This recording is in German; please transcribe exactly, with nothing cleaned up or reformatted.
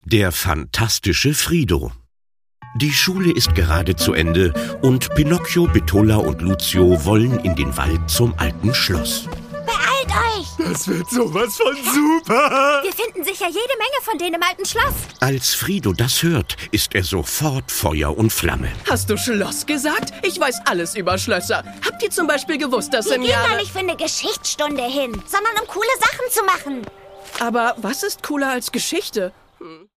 Der fantastische Frido. Die Schule ist gerade zu Ende und Pinocchio, Bettola und Lucio wollen in den Wald zum alten Schloss. Beeilt euch! Das wird sowas von super! Wir finden sicher jede Menge von denen im alten Schloss. Als Frido das hört, ist er sofort Feuer und Flamme. Hast du Schloss gesagt? Ich weiß alles über Schlösser. Habt ihr zum Beispiel gewusst, dass Wir im gehen Jahre... da nicht für eine Geschichtsstunde hin, sondern um coole Sachen zu machen. Aber was ist cooler als Geschichte? Hm.